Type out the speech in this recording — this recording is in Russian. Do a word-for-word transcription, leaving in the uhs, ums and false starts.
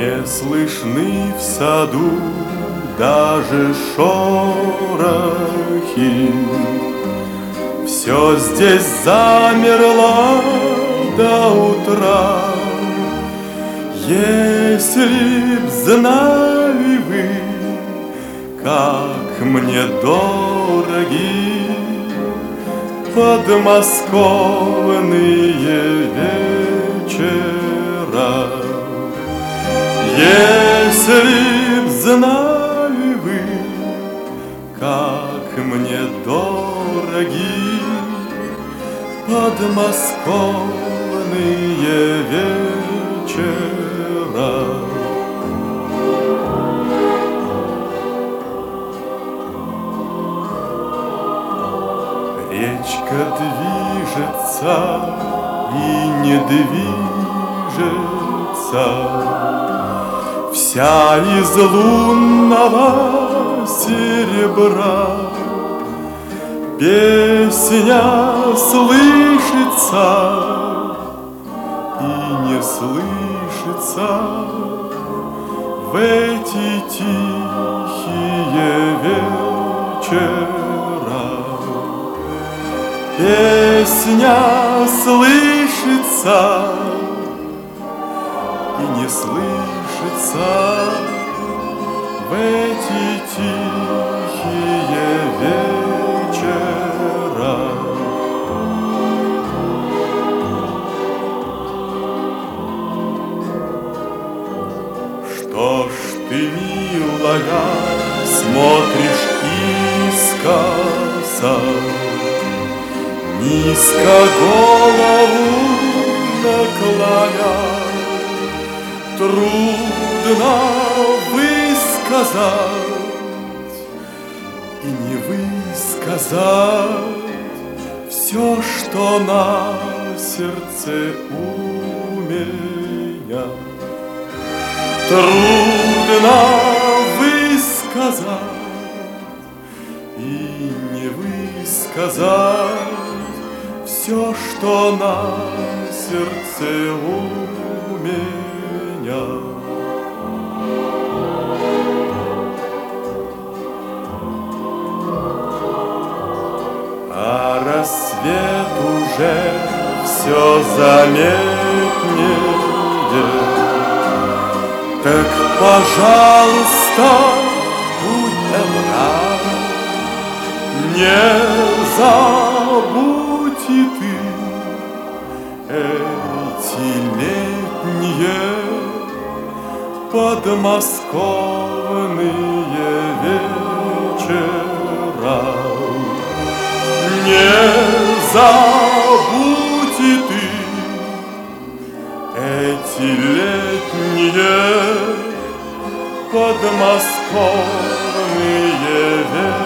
Не слышны в саду даже шорохи. Все здесь замерло до утра. Если б знали вы, как мне дороги подмосковные вечера. Если б знали вы, как мне дороги подмосковные вечера. Речка движется и не движется, вся из лунного серебра. Песня слышится и не слышится в эти тихие вечера. Песня слышится и не слышится в эти тихие вечера. Что ж ты, милая, смотришь искоса, низко голову наклоня? Трудно высказать и не высказать все, что на сердце у меня. Трудно высказать и не высказать все, что на сердце у меня. А рассвет уже все заметнее. Так, пожалуйста, будь добра, не забудь и ты эти летние подмосковные вечера. Не забудь и ты эти летние подмосковные вечера.